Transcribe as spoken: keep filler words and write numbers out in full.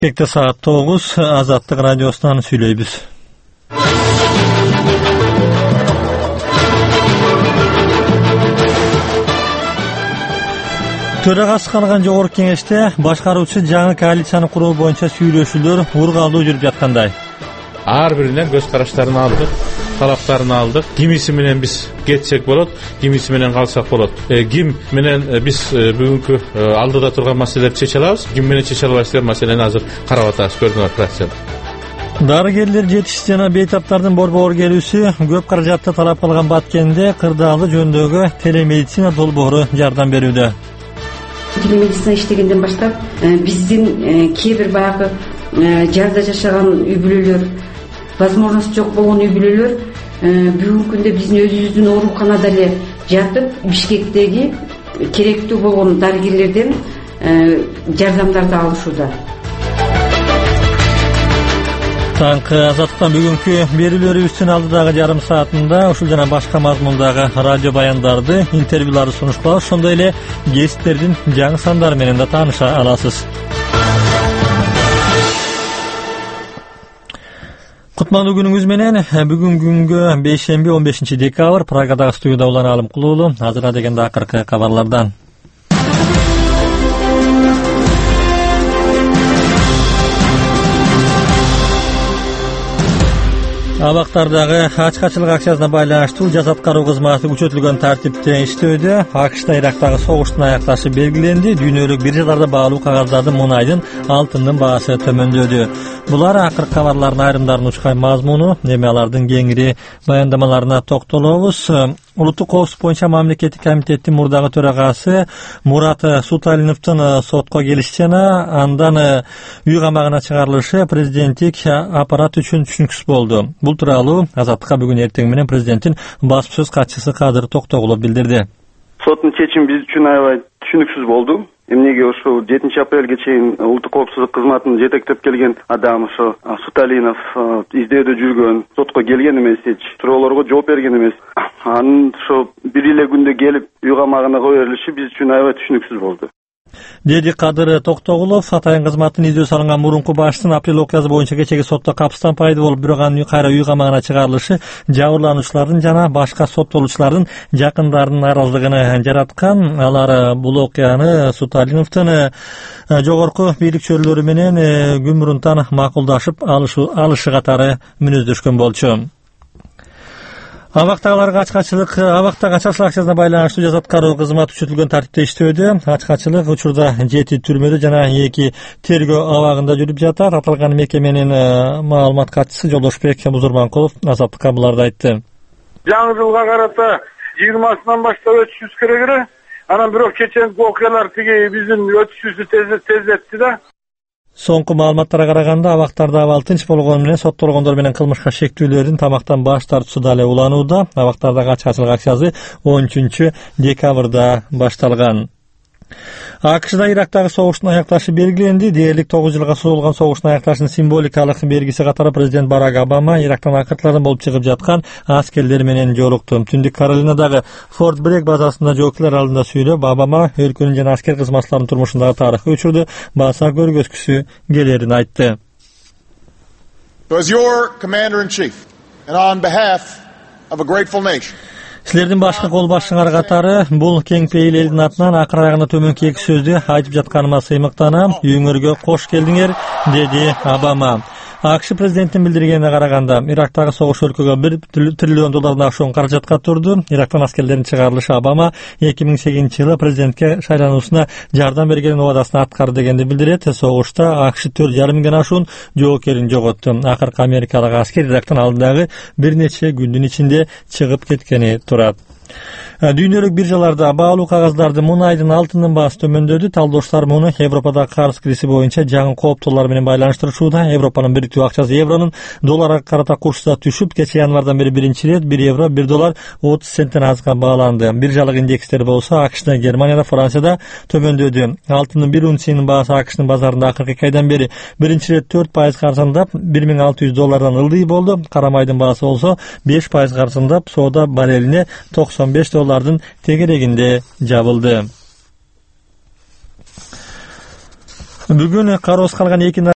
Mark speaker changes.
Speaker 1: Ekte saat тогуз Азаттык радиосунан сүйлөйбүз. Төрагасы калган жогорку кеңеште башкаруучу жаңы коалицияны куруу боюнча сүйлөшүүлөр ургалдуу жүрүп жаткандай.
Speaker 2: Ар биринен көз караштарын алдык, талаптарын алдык. Кимиси менен биз кетсек болот, кимиси менен калсак болот. Э, ким менен биз бүгүнкү алдыда турган маселелерди чече алабыз, ким менен чече албайбыз деген маселени азыр карап атабыз, көрдүңөр операцияны.
Speaker 1: Дарыгерлер жетиш жана бейтаптардын борбор келүүсү көп каражатты талап кылган Баткенде кырдаалы жөнүндөгү телемедицина долбоору жардам берүүдө.
Speaker 3: Телемедицина иштегенден баштап биздин кээ бир баягы жарда жашаган үй бүлөлөр, возможность жок болгон үй бүлөлөр бүгүнкү күндө биздин өзүбүздүн ооруканада эле жатып, Бишкектеги керектүү болгон дарыгерлерден жардамдарды алышууда.
Speaker 1: Таңкы Азаттыктан бүгүнкү берүүлөрүбүздүн алдыдагы жарым саатында ушул жана башка мазмундагы радио баяндарды, интервьюларды сунушталабыз. Ошондой эле гесттердин жаңы сандары менен да тааныша аласыз. Кутмандуу күнүңүз менен. Бүгүн күнгө бейшемби он бешинчи декабрь Прагадагы студияда Улан Алым Кулуулу. Азыр дегенде акыркы кабарлардан. Абактардагы ачкачылык акциясына байланыштуу жаза аткаруу кызматы күчөтүлгөн тартипте иштөөдө. АКШта Ирактагы согуштун аякташы белгиленди. Дүйнөлүк биржаларда баалуу кагаздардын, мунайдын, алтындын баасы төмөндөдү. Булар акыркы кабарлардын айрымдарын учкай мазмуну, эми алардын кеңири баяндамаларына токтолобуз. Улуттук коопсуздук боюнча мамлекеттик комитеттин мурдагы төрагасы Мурат Суталиновдун сотко келиши жана андан үй камагына чыгарылышы президенттик аппарат үчүн түшүнүксүз болду. Бул тууралуу Азаттыкка бүгүн эртең менен президенттин басма сөз катчысы Кадыр Токтогулов билдирди.
Speaker 4: Соттун чечими биз үчүн аябай түшүнүксүз болду. Эмнеге ошо жетинчи апрелге чейин улуттук коопсуздук кызматын жетектеп келген адам ошо Суталинов издөөдө жүргөн, сотко келген эмес, эч суроолорго жооп берген эмес. Анын ошо бир эле күндө келип үй камагына кое берилиши биз үчүн аябай түшүнүксүз болду.
Speaker 1: Деди Кадыр Токтогулов. Атайын кызматтын издөө салынган мурунку баштын апрель окуясы боюнча кечеги сотто капыстан пайда болуп, бирок анын кайра үй камагына чыгарылышы жабырлануучулардын жана башка соттолуучулардын жакындарынын наразылыгын жараткан. Алар бул окуяны Суталиновдун жогорку бийлик чөйрөлөрү менен күн мурунтан макулдашып алышы катары мүнөздөшкөн болчу. Абактагыларга ачкачылык, абактагы ачкачылык акциясына байланыштуу жаза аткаруу кызматы күчөтүлгөн тартипте иштөөдө. Ачкачылык учурда жети түрмөдө жана эки тергөө абагында жүрүп жатат. Аталган мекеменин маалымат катчысы Жолдошбек Музурманкулов Азаттыкка буларды айтты.
Speaker 5: Жаңы жылга карата жыйырмасынан баштап өтүшүбүз керек эле. Анан бирок кеченки окуялар тиги биздин өтүшүбүздү тездетти да.
Speaker 1: Соңку маалыматтарга караганда абактарда абал тынч болгону менен соттолгондор менен кылмышка шектүүлөрдүн тамактан баш тартуусу да эле уланууда. Абактардагы ачкачылык акциясы он үчүнчү декабрда башталган. АКШда Ирактагы согуштун аякташы белгиленди. Дээрлик тогуз жылга созулган согуштун аякташынын символикалык белгиси катары президент Барак Обама Ирактан акыртылардан болуп чыгып жаткан аскерлер менен жолукту. Түндүк Каролинадагы Форт Брек базасында жоокчулар алдында сүйлөп, Обама өлкөнүн жана аскер кызматчыларынын турмушундагы тарыхый учурду баса көргөзгүсү келерин айтты.
Speaker 6: As your commander in chief and on behalf of a grateful nation,
Speaker 1: Силердин башкы кол башчыңар катары бул кең пейил элдин атынан акыр аягына төмөнкү эки сөздү айтып жатканыма сыймыктанам. Үйүңөргө кош келдиңер, деди Обама. АКШ президентин билдиргенине караганда, Ирактагы согуш өлкөгө бир триллион доллардан ашуун каражатка турду. Ирактан аскерлердин чыгарылышы Обама эки миң сегизинчи жылы президентке шайлануусуна жардам берген убадасын аткарды дегенди билдирет. Согушта АКШ төрт жарым миңден ашуун жоокерин жоготту. Акыркы америкалык аскер Ирактан алдындагы бир нече күндүн ичинде чыгып кеткени турат. Дүйнөлүк биржаларда баалуу кагаздарды, мунайдын, алтындын баасы төмөндөдү. Талдоочулар муну Европадагы карыз кризи боюнча жаңы кооптоолор менен байланыштырышууда. Европанын бириктүү акчасы евронун долларга карата курсу да түшүп, кече январдан бери биринчи ирет бир евро бир доллар отуз центтен азга бааланды. Биржалык индекстер болсо АКШда, Германияда, Францияда төмөндөдү. Алтындын бир унциясынын баасы АКШдын базарында акыркы эки айдан бери биринчи ирет төрт пайыз карсандап бир миң алты жүз доллардан ылдый болду. Кара майдын баасы болсо беш пайыз карсандап соода баррелине токсон беш доллардын тегерегинде жабылды. Бүгүн кароосуз калган эки